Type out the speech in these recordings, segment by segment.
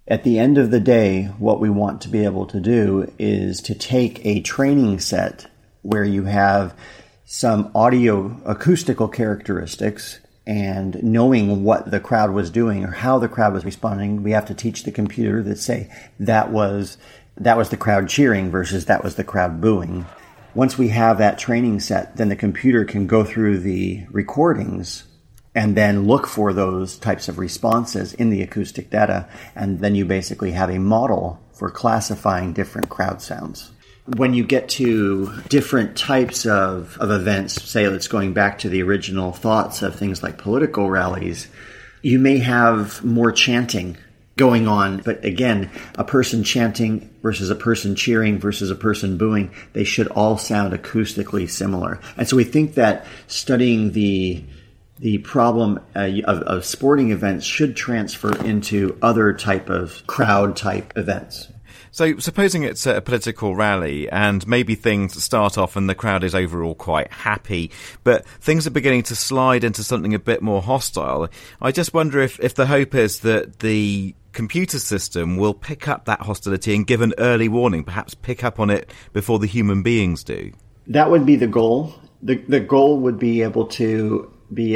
At the end of the day, what we want to be able to do is to take a training set where you have some audio acoustical characteristics and knowing what the crowd was doing or how the crowd was responding. We have to teach the computer that say that was the crowd cheering versus that was the crowd booing. Once we have that training set, then the computer can go through the recordings and then look for those types of responses in the acoustic data. And then you basically have a model for classifying different crowd sounds. When you get to different types of events, say it's going back to the original thoughts of things like political rallies, you may have more chanting going on. But again, a person chanting versus a person cheering versus a person booing, they should all sound acoustically similar. And so we think that studying the problem of sporting events should transfer into other type of crowd type events. So supposing it's a political rally and maybe things start off and the crowd is overall quite happy, but things are beginning to slide into something a bit more hostile. I just wonder if the hope is that the computer system will pick up that hostility and give an early warning, perhaps pick up on it before the human beings do. That would be the goal. The goal would be able to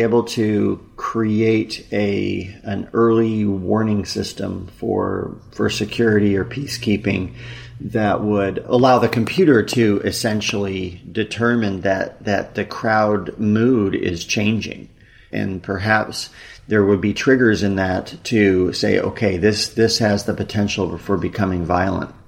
create an early warning system for security or peacekeeping that would allow the computer to essentially determine that the crowd mood is changing. And perhaps there would be triggers in that to say, okay, this has the potential for becoming violent.